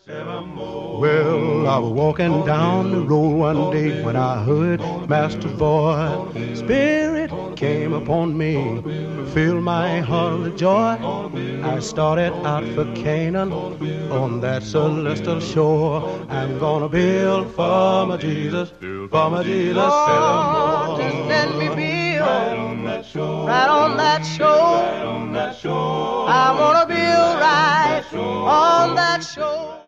Well, I was walking down the road one day when I heard Master's voice. Spirit came upon me, filled my heart with joy. I started out for Canaan on that celestial shore. I'm gonna build for my Jesus, for my Jesus. Oh, just let me build right on that shore. I wanna build right on that shore.